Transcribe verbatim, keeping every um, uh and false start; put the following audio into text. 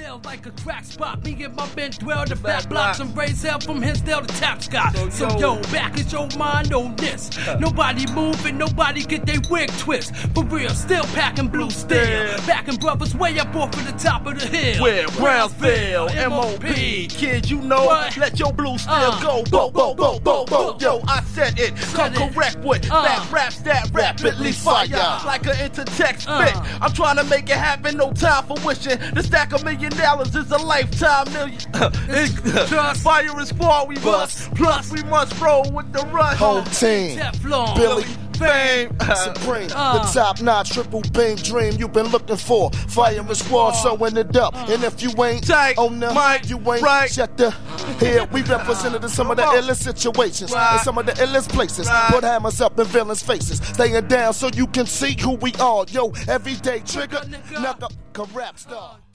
hell like a crack spot. Me and my men dwell the back blocks and raise hell from Hinsdale to Tapscott. So, so yo, yo, back at your mind on this. Nobody moving, nobody get their wig twist. For real, still packing blue steel. Yeah. Backing brothers way up off of the top of the hill. Where Brownsville, M O P. Kid, you know, what? Let your blue steel uh, go. Bo, bo, bo, bo, bo. Yo, I said it. Come it. correct with uh, that raps that rapidly fire. Like an intertext uh, spit. I'm trying to make it happen, no time for wishing. The stack of million dollars is a lifetime million. Just fire is far, we bust. Plus, we must roll with the rush. Whole team. Teflon. Billy. Fame. Supreme, uh, the top notch triple beam dream you've been looking for. Fire and squad, sewing it up. Uh, and if you ain't tight, on the mic, you ain't right. check the here. We represented in some of the illest situations right. and some of the illest places. Right. Put hammers up in villains' faces, staying down so you can see who we are. Yo, everyday trigger, knuckle, correct star.